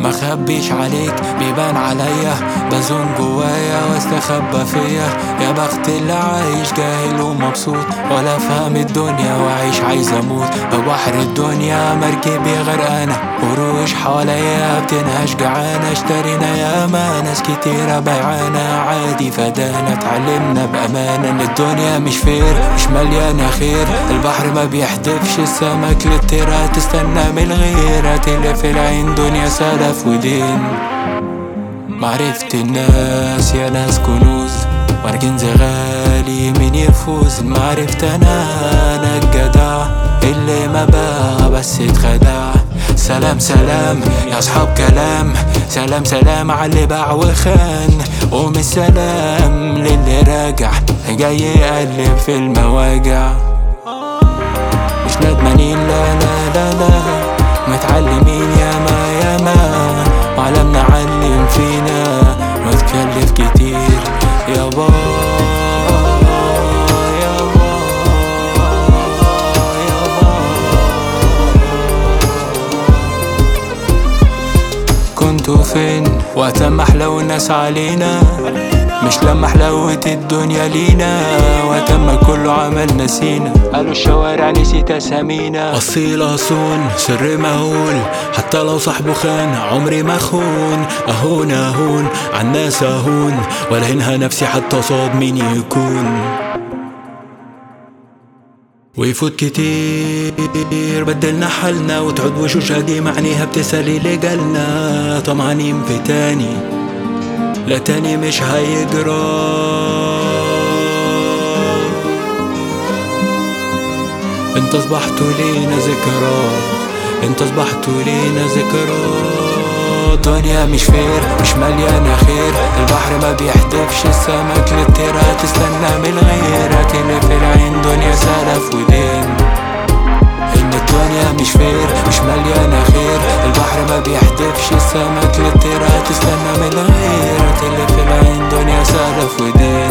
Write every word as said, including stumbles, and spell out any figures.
ما خبيش عليك بيبان عليا، بزون جوايا واستخبى فيا. يا بخت اللي عايش جاهل ومبسوط، ولا فاهم الدنيا وعيش عايز اموت. ببحر الدنيا مركبي غرقانة، قروش حواليا بتنهش جعانة. اشترينا ياما ناس كتيرة بيعانة، عادي فدانا اتعلمنا بأمانة ان الدنيا مش فير، مش مليانة خير. البحر ما بيحدفش السمك للترا، تستنى من الغيرة تلف العين دنيا سلف ودين. معرفة الناس يا ناس كنوز، وانا كنز غالي مين يفوز. معرفة انا انا الجدع اللي ما باع بس اتخدع. سلام سلام يا اصحاب كلام، سلام سلام على اللي باع وخان. قوم السلام للي راجع جاي يقلب في المواجع. مش ندمانين لا لا لا لا، متعلمين ياما ياما، وعلمنا علم فينا واتكلف كتير. يابا يابا يابا، كنتوا فين وقت ما حلو الناس علينا؟ مش لما حلوت الدنيا لينا، وقت ما كله عمل نسينا. قالوا الشوارع نسيت اسامينا. اصيل اصون سر مهول، حتى لو صاحبه خان عمري ما خون. اهون اهون عالناس اهون، ولا هنها نفسي حتى صاد مين يكون. ويفوت كتير بدلنا حالنا، وتعود وشوش هادي معنيها بتسالي لجالنا. طمعانين في تاني لا تاني مش هيجرى. انت اصبحتوا لينا ذكرى، انت اصبحتوا لينا ذكرى. الدنيا مش فير، مش مليانة خير. البحر ما بيحدفش السمك للترا، تستنى من غيرها تلف العين دنيا سلف ودين. ان الدنيا مش فير، مش مليانة خير. البحر ما بيحدفش السمك للترا، تستنى من غيرها تلف العين دنيا سلف ودين.